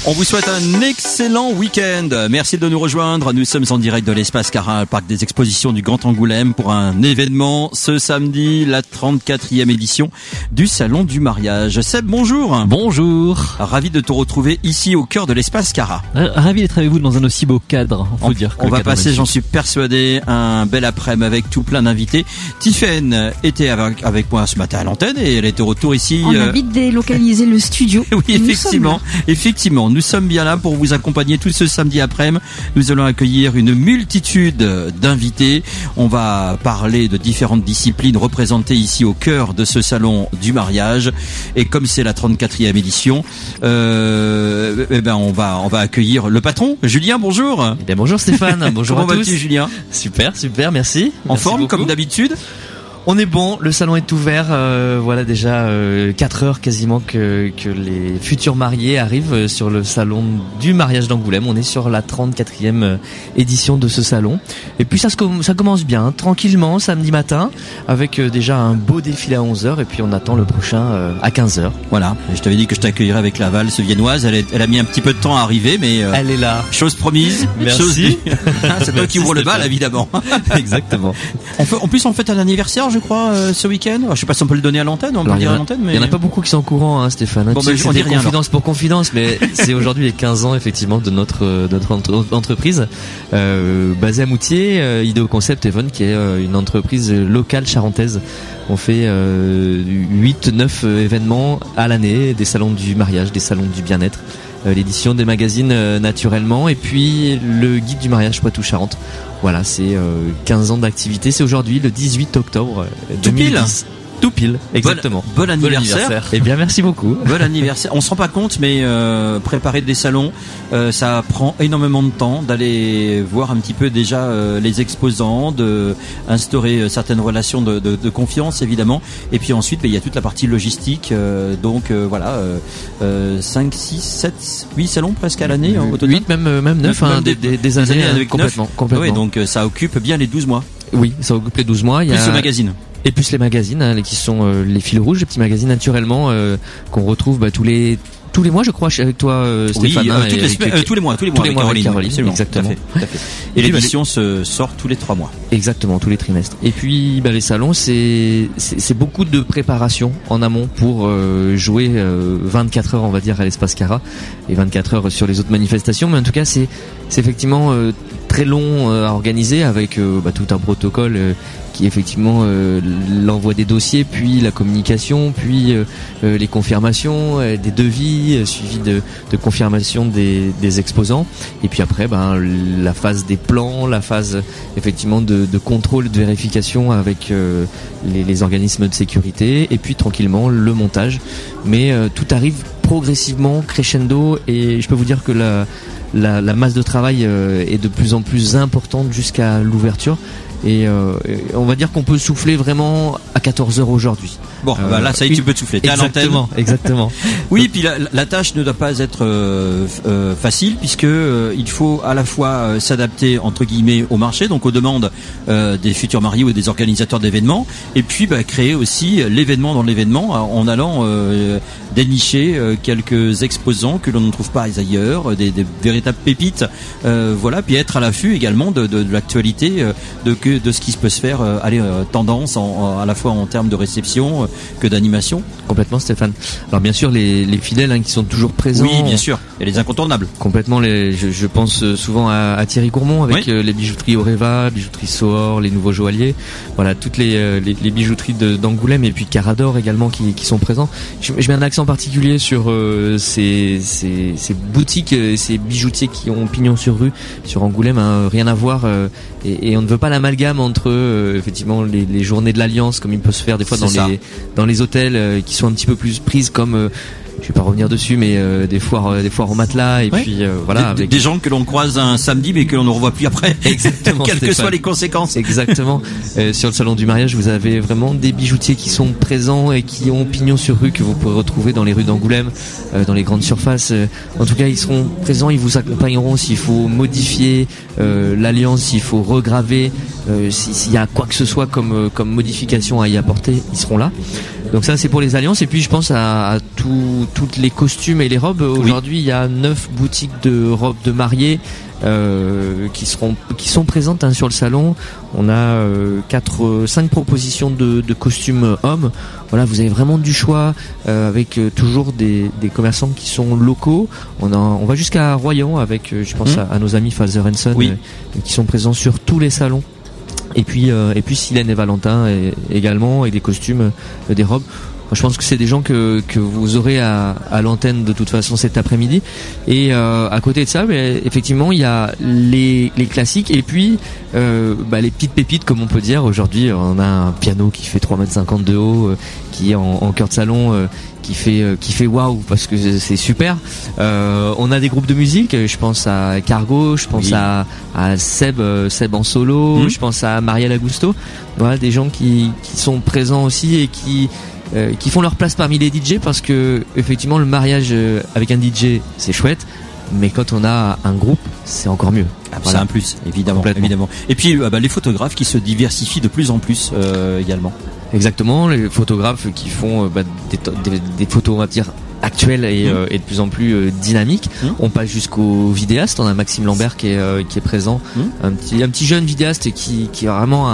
On vous souhaite un excellent week-end. Merci de nous rejoindre. Nous sommes en direct de l'Espace Cara, parc des expositions du Grand Angoulême, pour un événement ce samedi, la 34e édition du Salon du Mariage. Seb, bonjour. Bonjour. Ravi de te retrouver ici au cœur de l'Espace Cara. Ravi d'être avec vous dans un aussi beau cadre. On va passer, j'en suis persuadé, un bel après-midi avec tout plein d'invités. Tiffaine était avec moi ce matin à l'antenne et elle était au retour ici. On a vite délocalisé le studio. Oui, effectivement. Nous sommes bien là pour vous accompagner tout ce samedi après-midi. Nous allons accueillir une multitude d'invités. On va parler de différentes disciplines représentées ici au cœur de ce salon du mariage. Et comme c'est la 34e édition, on va accueillir le patron, Julien. Bonjour. Eh bien, bonjour Stéphane. Bonjour à tous. Comment vas-tu, Julien? Super, merci. En forme beaucoup. Comme d'habitude? On est bon, le salon est ouvert, voilà déjà 4 heures quasiment que les futurs mariés arrivent sur le salon du mariage d'Angoulême. On est sur la 34e édition de ce salon. Et puis ça commence bien, tranquillement, samedi matin, avec déjà un beau défilé à 11h et puis on attend le prochain à 15h. Voilà, je t'avais dit que je t'accueillerais avec la valse viennoise, elle a mis un petit peu de temps à arriver, mais elle est là. Chose promise. Merci. C'est toi qui ouvre le bal, évidemment. Exactement. En plus, on fête un anniversaire, je crois, ce week-end. Je sais pas si on peut le donner à l'antenne, on peut le dire à l'antenne, mais il y en a pas beaucoup qui sont au courant, hein, Stéphane. Bon, c'est des confidences pour confidence, mais c'est aujourd'hui les 15 ans effectivement de notre entreprise basée à Moutier, Ideo Concept Event, qui est une entreprise locale charentaise. On fait 8-9 événements à l'année, des salons du mariage, des salons du bien-être, l'édition des magazines naturellement, et puis le guide du mariage Poitou-Charentes. Voilà, c'est 15 ans d'activité. C'est aujourd'hui le 18 octobre 2010. Tout pile, exactement. Bon anniversaire. Eh bien, merci beaucoup. Bon anniversaire. On se rend pas compte, mais préparer des salons, ça prend énormément de temps d'aller voir un petit peu déjà les exposants, de instaurer certaines relations de confiance évidemment. Et puis ensuite, il y a toute la partie logistique. Donc voilà, 5, 6, 7, 8 salons presque à l'année au total. 8, même 9, hein, des années avec complètement. Oui, donc ça occupe bien les 12 mois. Oui, ça occupe les 12 mois. Plus ce magazine. Et plus les magazines, hein, qui sont les fils rouges, les petits magazines naturellement qu'on retrouve tous les mois, je crois, avec toi, Stéphane. Oui, tous les mois avec Caroline. Exactement. Tout à fait. Et l'édition se sort tous les 3 mois. Exactement, tous les trimestres. Et puis, les salons, c'est beaucoup de préparation en amont pour jouer 24 heures, on va dire, à l'Espace Cara et 24 heures sur les autres manifestations. Mais en tout cas, c'est effectivement très long à organiser avec tout un protocole qui est effectivement l'envoi des dossiers, puis la communication, puis les confirmations, des devis, suivi de confirmation des exposants, et puis après la phase des plans, la phase effectivement de contrôle, de vérification avec les organismes de sécurité, et puis tranquillement le montage. Mais tout arrive progressivement, crescendo, et je peux vous dire que la masse de travail est de plus en plus importante jusqu'à l'ouverture. Et on va dire qu'on peut souffler vraiment à 14h aujourd'hui. Bon, là ça y est, tu peux te souffler. T'es à l'antenne. Exactement. Oui, puis la tâche ne doit pas être facile, puisque il faut à la fois s'adapter entre guillemets au marché, donc aux demandes des futurs mariés ou des organisateurs d'événements, et puis créer aussi l'événement dans l'événement en allant dénicher quelques exposants que l'on ne trouve pas ailleurs, des véritables pépites. Voilà, puis être à l'affût également de l'actualité, de ce qui peut se faire, tendance à la fois en termes de réception que d'animation. Complètement, Stéphane. Alors bien sûr les fidèles qui sont toujours présents. Oui, bien sûr. Et les incontournables. Complètement. Je pense souvent à Thierry Gourmand avec les bijouteries Oreva, bijouterie Sohor, les nouveaux joailliers. Voilà, toutes les bijouteries d'Angoulême, et puis Carador également qui sont présents. Je mets un accent particulier sur ces boutiques, ces bijoutiers qui ont pignon sur rue sur Angoulême, rien à voir. Et on ne veut pas l'amalgame entre effectivement les journées de l'Alliance, comme il peut se faire des fois dans les hôtels qui sont un petit peu plus prises comme je vais pas revenir dessus, mais des foires au matelas, et puis voilà, avec des gens que l'on croise un samedi mais que l'on ne revoit plus après. Exactement. Quelles que soient les conséquences. Exactement. Sur le salon du mariage, vous avez vraiment des bijoutiers qui sont présents et qui ont pignon sur rue, que vous pourrez retrouver dans les rues d'Angoulême, dans les grandes surfaces. En tout cas, ils seront présents, ils vous accompagneront s'il faut modifier l'alliance, s'il faut regraver. s'il y a quoi que ce soit comme modification à y apporter, ils seront là. Donc ça c'est pour les alliances. Et puis je pense à toutes les costumes et les robes. Aujourd'hui il y a 9 boutiques de robes de mariée qui sont présentes sur le salon. On a 5 propositions de costumes hommes. Voilà, vous avez vraiment du choix avec toujours des commerçants qui sont locaux. On va jusqu'à Royan avec je pense à nos amis Father & Son qui sont présents sur tous les salons. Et puis Silène et Valentin également, et des costumes, des robes. Je pense que c'est des gens que vous aurez à l'antenne de toute façon cet après-midi. Et à côté de ça, effectivement, il y a les classiques et puis les petites pépites, comme on peut dire. Aujourd'hui, on a un piano qui fait 3,50 m de haut, qui est en cœur de salon, qui fait waouh parce que c'est super. On a des groupes de musique, je pense à Cargo, je pense à Seb en solo, je pense à Marielle Agusto. Voilà, des gens qui sont présents aussi et qui font leur place parmi les DJ, parce que effectivement le mariage avec un DJ c'est chouette, mais quand on a un groupe c'est encore mieux. C'est un plus, évidemment. Et puis les photographes qui se diversifient de plus en plus également. Exactement, les photographes qui font des photos, on va dire, actuelles et de plus en plus dynamiques. On passe jusqu'aux vidéastes. On a Maxime Lambert qui est présent, un petit jeune vidéaste qui a vraiment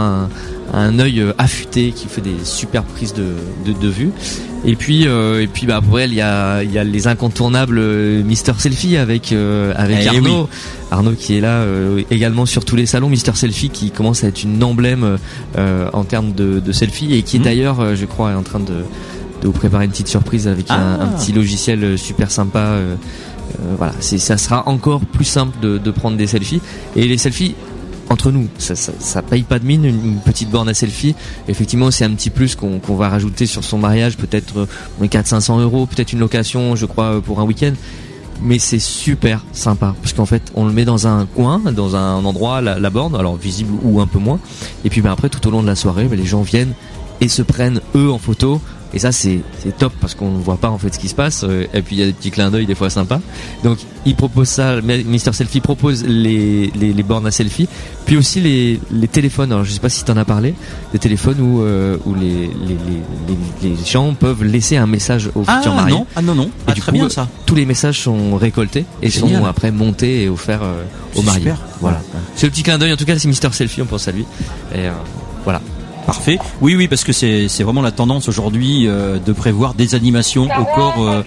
un œil affûté, qui fait des super prises de vue. Et puis pour elle il y a les incontournables Mister Selfie avec Arnaud. Arnaud qui est là également sur tous les salons. Mister Selfie qui commence à être une emblème en termes de selfie, et qui est d'ailleurs je crois en train de vous préparer une petite surprise avec un petit logiciel super sympa. Voilà, ça sera encore plus simple de prendre des selfies. Et les selfies entre nous, ça paye pas de mine, une petite borne à selfie. Effectivement, c'est un petit plus qu'on va rajouter sur son mariage, peut-être 400-500 €, peut-être une location, je crois, pour un week-end. Mais c'est super sympa, parce qu'en fait, on le met dans un coin, dans un endroit, la borne, alors visible ou un peu moins. Et puis après, tout au long de la soirée, les gens viennent et se prennent eux en photo. Et ça c'est top, parce qu'on ne voit pas en fait ce qui se passe, et puis il y a des petits clins d'œil des fois sympas. Donc il propose ça, Mister Selfie propose les bornes à selfie, puis aussi les téléphones. Alors je sais pas si t'en as parlé, des téléphones où les gens peuvent laisser un message au futur marié. Non. Et du très coup, bien ça. Tous les messages sont récoltés et sont après montés et offerts au marié. Super. Voilà. C'est le petit clin d'œil, en tout cas c'est Mister Selfie, on pense à lui. Et voilà. Parfait. Oui, parce que c'est vraiment la tendance aujourd'hui de prévoir des animations au corps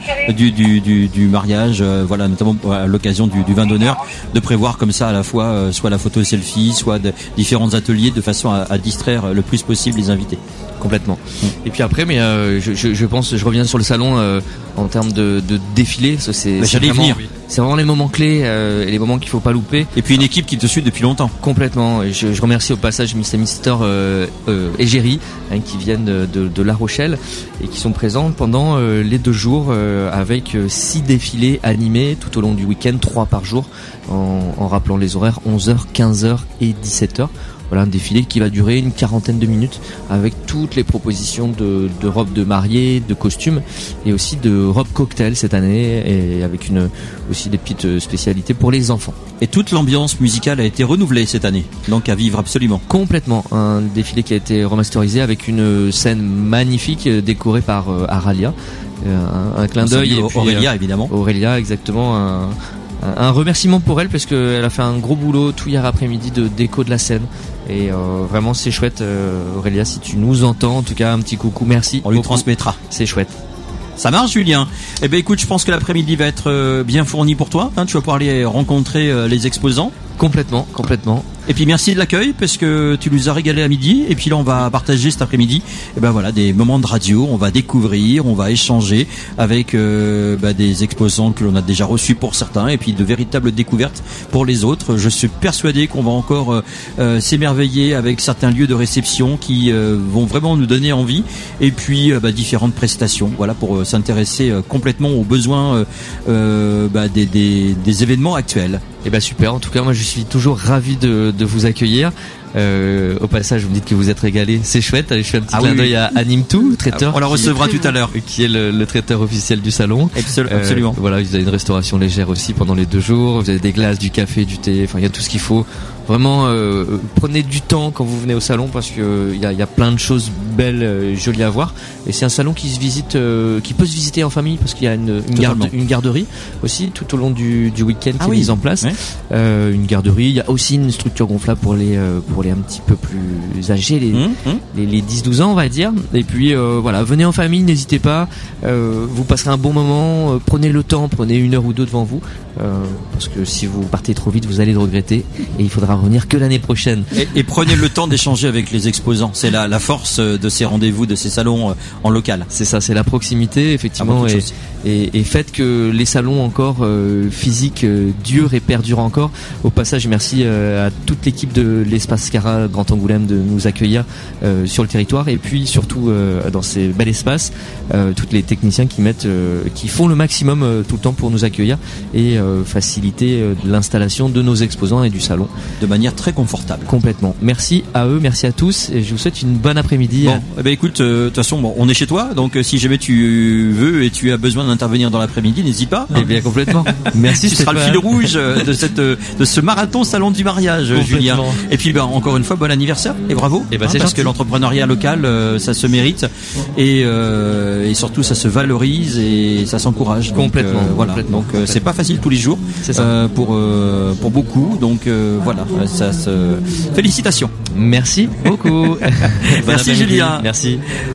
du mariage, voilà, notamment à l'occasion du vin d'honneur, de prévoir comme ça à la fois soit la photo selfie, soit de différents ateliers, de façon à distraire le plus possible les invités. Complètement. Et puis après, mais je pense, je reviens sur le salon en termes de défilé. C'est vraiment les moments clés et les moments qu'il faut pas louper. Et puis une équipe qui te suit depuis longtemps. Complètement. Et je remercie au passage Mister Égérie, qui viennent de La Rochelle et qui sont présents pendant les 2 jours avec 6 défilés animés tout au long du week-end, 3 par jour, en rappelant les horaires 11h, 15h et 17h. Voilà, un défilé qui va durer une 40aine de minutes, avec toutes les propositions de robes de mariée, de costumes, et aussi de robes cocktail cette année, et avec aussi des petites spécialités pour les enfants. Et toute l'ambiance musicale a été renouvelée cette année, donc à vivre absolument. Complètement. Un défilé qui a été remasterisé avec une scène magnifique décorée par Aralia. Un clin d'œil. Aurélia, évidemment. Aurélia, exactement. Un remerciement pour elle, parce qu'elle a fait un gros boulot tout hier après-midi de déco de la scène. Et vraiment c'est chouette, Aurélia, si tu nous entends, en tout cas un petit coucou, merci. On lui transmettra. C'est chouette. Ça marche, Julien. Eh ben écoute, je pense que l'après-midi va être bien fourni pour toi. Tu vas pouvoir aller rencontrer les exposants. Complètement. Et puis merci de l'accueil, parce que tu nous as régalé à midi. Et puis là on va partager cet après-midi des moments de radio. On va découvrir, on va échanger avec des exposants que l'on a déjà reçus pour certains, et puis de véritables découvertes pour les autres. Je suis persuadé qu'on va encore s'émerveiller avec certains lieux de réception qui vont vraiment nous donner envie. Et puis différentes prestations, voilà, pour s'intéresser complètement aux besoins des événements actuels. Et super, en tout cas moi je suis toujours ravi de vous accueillir. Au passage, vous me dites que vous êtes régalé, c'est chouette. Allez, je fais un petit clin d'œil à Animtou, traiteur. On la recevra tout à l'heure. Qui est le traiteur officiel du salon. Absolument. Voilà, vous avez une restauration légère aussi pendant les 2 jours. Vous avez des glaces, du café, du thé. Enfin, il y a tout ce qu'il faut. Vraiment, prenez du temps quand vous venez au salon parce que il y a plein de choses belles, jolies à voir. Et c'est un salon qui se visite, qui peut se visiter en famille parce qu'il y a une garderie aussi tout au long du week-end qui est mise en place. Ouais. Une garderie. Il y a aussi une structure gonflable pour les un petit peu plus âgés, les 10-12 ans on va dire. Et puis voilà, venez en famille, n'hésitez pas. Vous passerez un bon moment. Prenez le temps, prenez 1 heure ou 2 devant vous. Parce que si vous partez trop vite, vous allez le regretter et il faudra revenir que l'année prochaine. Et prenez le temps d'échanger avec les exposants. C'est la force de ces rendez-vous, de ces salons en local. C'est ça, c'est la proximité effectivement et faites que les salons encore physiques durent et perdurent encore. Au passage, merci à toute l'équipe de l'Espace Cara Grand Angoulême de nous accueillir sur le territoire et puis surtout dans ces bels espaces, tous les techniciens qui font le maximum tout le temps pour nous accueillir et faciliter l'installation de nos exposants et du salon de manière très confortable. Complètement. Merci à eux, merci à tous et je vous souhaite une bonne après-midi. Bon, eh ben écoute, de toute façon, on est chez toi, donc si jamais tu veux et tu as besoin d'intervenir dans l'après-midi, n'hésite pas. Eh bien complètement. Merci. Tu seras le fil rouge de ce marathon salon du mariage, Julien. Et puis encore une fois, bon anniversaire et bravo. Et c'est parce que l'entrepreneuriat local, ça se mérite et surtout ça se valorise et ça s'encourage. Complètement. Voilà. Donc c'est pas facile tous les jours. C'est ça. Pour beaucoup. Donc voilà, ça se félicitations. Merci beaucoup. Merci Julien. Merci.